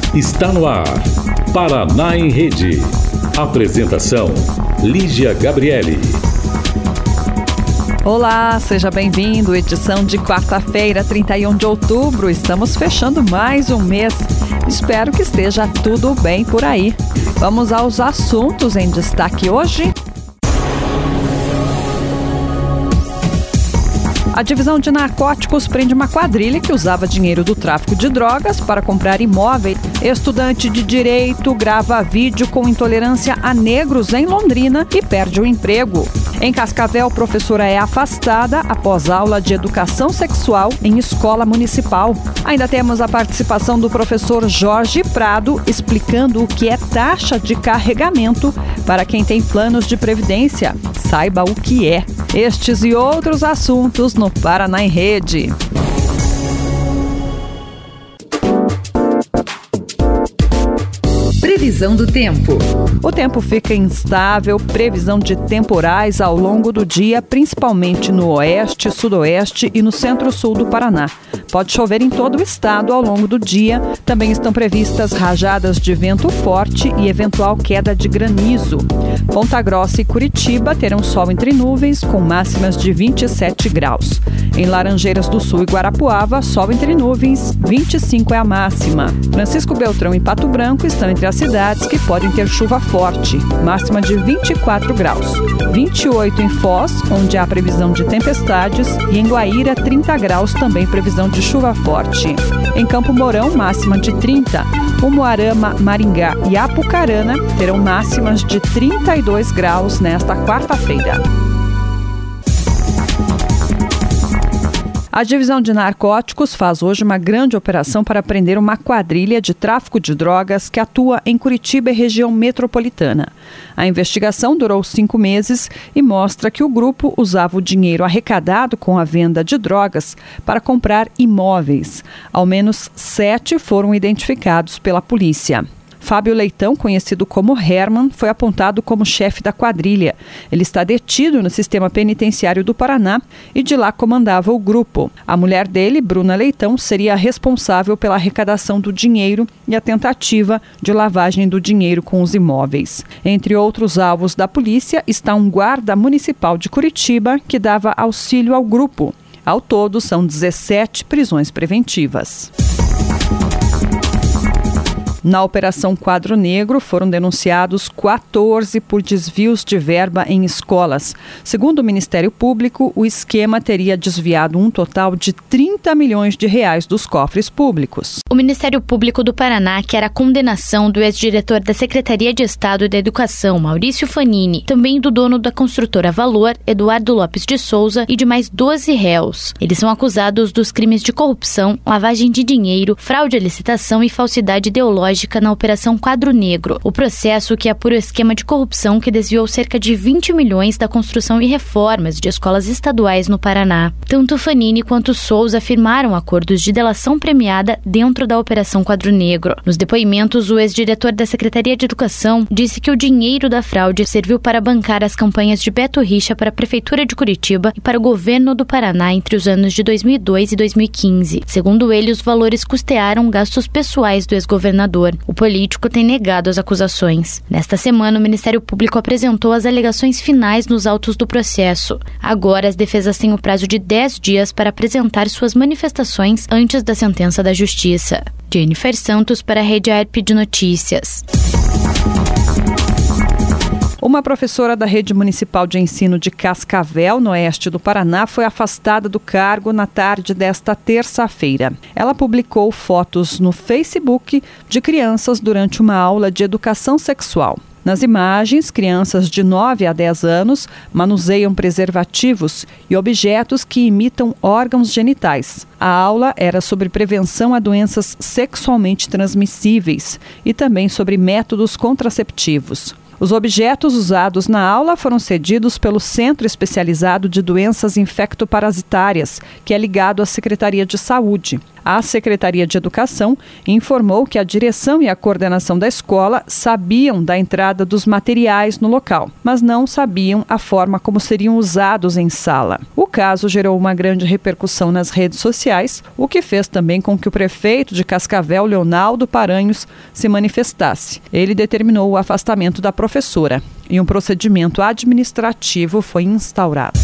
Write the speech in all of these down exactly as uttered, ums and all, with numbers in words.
Está no ar, Paraná em Rede. Apresentação, Lígia Gabriele. Olá, seja bem-vindo, edição de quarta-feira, trinta e um de outubro. Estamos fechando mais um mês. Espero que esteja tudo bem por aí. Vamos aos assuntos em destaque hoje. A divisão de narcóticos prende uma quadrilha que usava dinheiro do tráfico de drogas para comprar imóveis. Estudante de direito grava vídeo com intolerância a negros em Londrina e perde o emprego. Em Cascavel, professora é afastada após aula de educação sexual em escola municipal. Ainda temos a participação do professor Jorge Prado explicando o que é taxa de carregamento para quem tem planos de previdência. Saiba o que é. Estes e outros assuntos no Paraná em Rede. Previsão do tempo. O tempo fica instável, previsão de temporais ao longo do dia, principalmente no oeste, sudoeste e no centro-sul do Paraná. Pode chover em todo o estado ao longo do dia. Também estão previstas rajadas de vento forte e eventual queda de granizo. Ponta Grossa e Curitiba terão sol entre nuvens, com máximas de vinte e sete graus. Em Laranjeiras do Sul e Guarapuava, sol entre nuvens, vinte e cinco é a máxima. Francisco Beltrão e Pato Branco estão entre as cidades que podem ter chuva forte, máxima de vinte e quatro graus. vinte e oito em Foz, onde há previsão de tempestades, e em Guaíra, trinta graus, também previsão de chuva forte. Em Campo Mourão, máxima de trinta. Umuarama, Maringá e Apucarana terão máximas de trinta e dois graus nesta quarta-feira. A divisão de narcóticos faz hoje uma grande operação para prender uma quadrilha de tráfico de drogas que atua em Curitiba e região metropolitana. A investigação durou cinco meses e mostra que o grupo usava o dinheiro arrecadado com a venda de drogas para comprar imóveis. Ao menos sete foram identificados pela polícia. Fábio Leitão, conhecido como Herman, foi apontado como chefe da quadrilha. Ele está detido no sistema penitenciário do Paraná e de lá comandava o grupo. A mulher dele, Bruna Leitão, seria a responsável pela arrecadação do dinheiro e a tentativa de lavagem do dinheiro com os imóveis. Entre outros alvos da polícia está um guarda municipal de Curitiba que dava auxílio ao grupo. Ao todo, são dezessete prisões preventivas. Na Operação Quadro Negro, foram denunciados quatorze por desvios de verba em escolas. Segundo o Ministério Público, o esquema teria desviado um total de trinta milhões de reais dos cofres públicos. O Ministério Público do Paraná quer a condenação do ex-diretor da Secretaria de Estado da Educação, Maurício Fanini, também do dono da construtora Valor, Eduardo Lopes de Souza, e de mais doze réus. Eles são acusados dos crimes de corrupção, lavagem de dinheiro, fraude à licitação e falsidade ideológica na Operação Quadro Negro. O processo que apura o esquema de corrupção que desviou cerca de vinte milhões da construção e reformas de escolas estaduais no Paraná. Tanto Fanini quanto Souza firmaram acordos de delação premiada dentro da Operação Quadro Negro. Nos depoimentos, o ex-diretor da Secretaria de Educação disse que o dinheiro da fraude serviu para bancar as campanhas de Beto Richa para a Prefeitura de Curitiba e para o governo do Paraná entre os anos de dois mil e dois e dois mil e quinze. Segundo ele, os valores custearam gastos pessoais do ex-governador. O político tem negado as acusações. Nesta semana, o Ministério Público apresentou as alegações finais nos autos do processo. Agora, as defesas têm o prazo de dez dias para apresentar suas manifestações antes da sentença da Justiça. Jennifer Santos para a Rede A R P de Notícias. Uma professora da Rede Municipal de Ensino de Cascavel, no oeste do Paraná, foi afastada do cargo na tarde desta terça-feira. Ela publicou fotos no Facebook de crianças durante uma aula de educação sexual. Nas imagens, crianças de nove a dez anos manuseiam preservativos e objetos que imitam órgãos genitais. A aula era sobre prevenção a doenças sexualmente transmissíveis e também sobre métodos contraceptivos. Os objetos usados na aula foram cedidos pelo Centro Especializado de Doenças Infectoparasitárias, que é ligado à Secretaria de Saúde. A Secretaria de Educação informou que a direção e a coordenação da escola sabiam da entrada dos materiais no local, mas não sabiam a forma como seriam usados em sala. O caso gerou uma grande repercussão nas redes sociais, o que fez também com que o prefeito de Cascavel, Leonaldo Paranhos, se manifestasse. Ele determinou o afastamento da professora e um procedimento administrativo foi instaurado.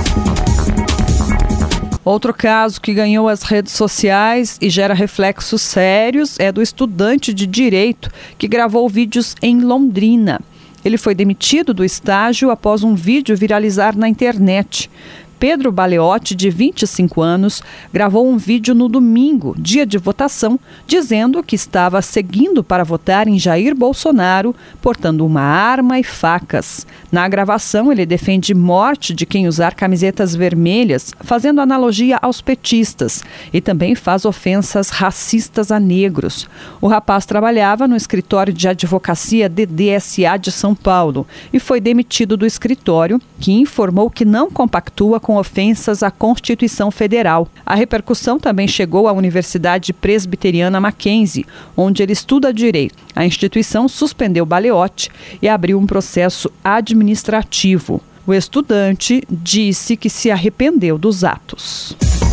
Outro caso que ganhou as redes sociais e gera reflexos sérios é do estudante de Direito que gravou vídeos em Londrina. Ele foi demitido do estágio após um vídeo viralizar na internet. Pedro Baleotti, de vinte e cinco anos, gravou um vídeo no domingo, dia de votação, dizendo que estava seguindo para votar em Jair Bolsonaro, portando uma arma e facas. Na gravação, ele defende morte de quem usar camisetas vermelhas, fazendo analogia aos petistas, e também faz ofensas racistas a negros. O rapaz trabalhava no escritório de advocacia D D S A de São Paulo e foi demitido do escritório, que informou que não compactua com com ofensas à Constituição Federal. A repercussão também chegou à Universidade Presbiteriana Mackenzie, onde ele estuda direito. A instituição suspendeu Baleotti e abriu um processo administrativo. O estudante disse que se arrependeu dos atos.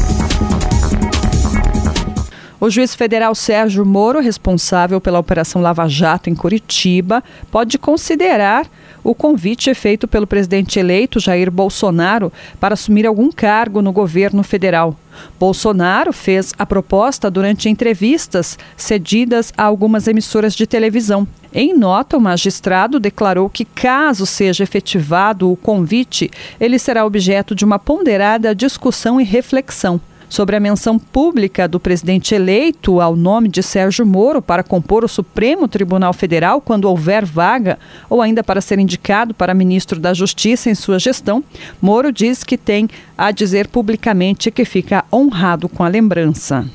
O juiz federal Sérgio Moro, responsável pela Operação Lava Jato em Curitiba, pode considerar o convite feito pelo presidente eleito Jair Bolsonaro para assumir algum cargo no governo federal. Bolsonaro fez a proposta durante entrevistas cedidas a algumas emissoras de televisão. Em nota, o magistrado declarou que, caso seja efetivado o convite, ele será objeto de uma ponderada discussão e reflexão. Sobre a menção pública do presidente eleito ao nome de Sérgio Moro para compor o Supremo Tribunal Federal quando houver vaga, ou ainda para ser indicado para ministro da Justiça em sua gestão, Moro diz que tem a dizer publicamente que fica honrado com a lembrança.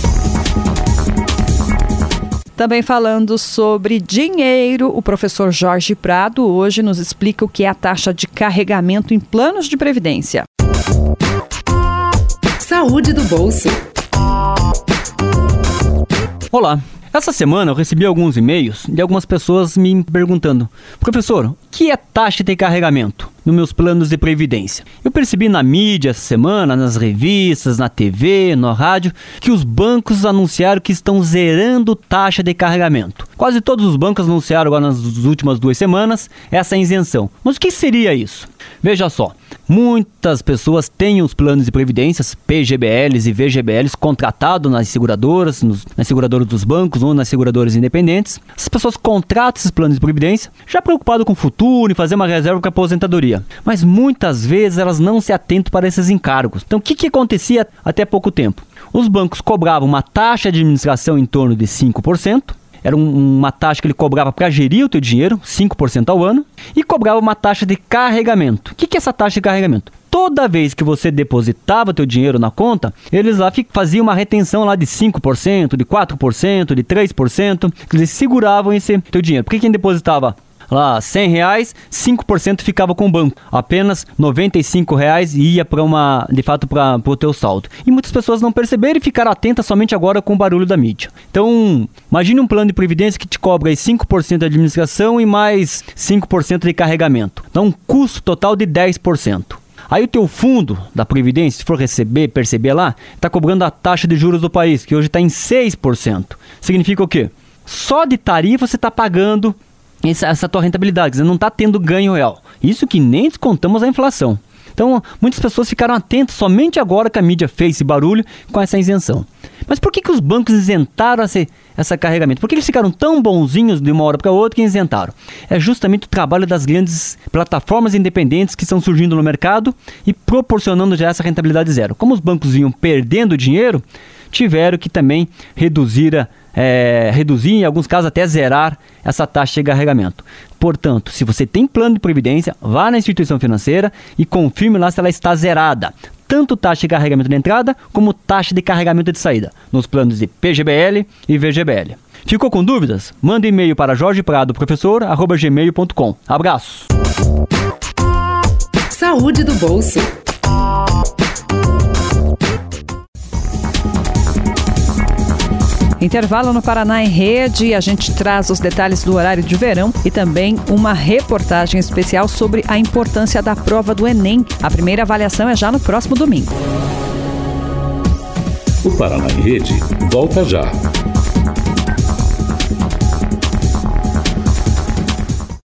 Também falando sobre dinheiro, o professor Jorge Prado hoje nos explica o que é a taxa de carregamento em planos de previdência. Saúde do bolso. Olá, essa semana eu recebi alguns e-mails de algumas pessoas me perguntando: professor, o que é taxa de carregamento nos meus planos de previdência? Eu percebi na mídia essa semana, nas revistas, na T V, no rádio, que os bancos anunciaram que estão zerando taxa de carregamento. Quase todos os bancos anunciaram agora nas últimas duas semanas essa isenção. Mas o que seria isso? Veja só, muitas pessoas têm os planos de previdências, P G B Ls e V G B Ls, contratados nas seguradoras, nos, nas seguradoras dos bancos ou nas seguradoras independentes. As pessoas contratam esses planos de previdência, já preocupado com o futuro e fazer uma reserva para aposentadoria. Mas muitas vezes elas não se atentam para esses encargos. Então o que, que acontecia até pouco tempo? Os bancos cobravam uma taxa de administração em torno de cinco por cento. Era um, uma taxa que ele cobrava para gerir o teu dinheiro, cinco por cento ao ano, e cobrava uma taxa de carregamento. O que, que é essa taxa de carregamento? Toda vez que você depositava teu dinheiro na conta, eles lá faziam uma retenção lá de cinco por cento, de quatro por cento, de três por cento, eles seguravam esse teu dinheiro. Porque quem depositava lá cem reais, cinco por cento ficava com o banco. Apenas noventa e cinco reais ia para uma, de fato, para o teu saldo. E muitas pessoas não perceberam e ficaram atentas somente agora com o barulho da mídia. Então, imagine um plano de previdência que te cobra aí cinco por cento de administração e mais cinco por cento de carregamento. Dá um custo total de dez por cento. Aí o teu fundo da Previdência, se for receber, perceber lá, está cobrando a taxa de juros do país, que hoje está em seis por cento. Significa o quê? Só de tarifa você está pagando essa, essa tua rentabilidade, você não está tendo ganho real. Isso que nem descontamos a inflação. Então, muitas pessoas ficaram atentas somente agora que a mídia fez esse barulho com essa isenção. Mas por que, que os bancos isentaram esse, esse carregamento? Por que eles ficaram tão bonzinhos de uma hora para outra que isentaram? É justamente o trabalho das grandes plataformas independentes que estão surgindo no mercado e proporcionando já essa rentabilidade zero. Como os bancos vinham perdendo dinheiro, tiveram que também reduzir, é, reduzir, em alguns casos até zerar essa taxa de carregamento. Portanto, se você tem plano de previdência, vá na instituição financeira e confirme lá se ela está zerada. Tanto taxa de carregamento de entrada, como taxa de carregamento de saída, nos planos de P G B L e V G B L. Ficou com dúvidas? Manda um e-mail para jorge prado professor arroba gmail ponto com. Abraço! Saúde do bolso. Intervalo no Paraná em Rede, a gente traz os detalhes do horário de verão e também uma reportagem especial sobre a importância da prova do Enem. A primeira avaliação é já no próximo domingo. O Paraná em Rede volta já.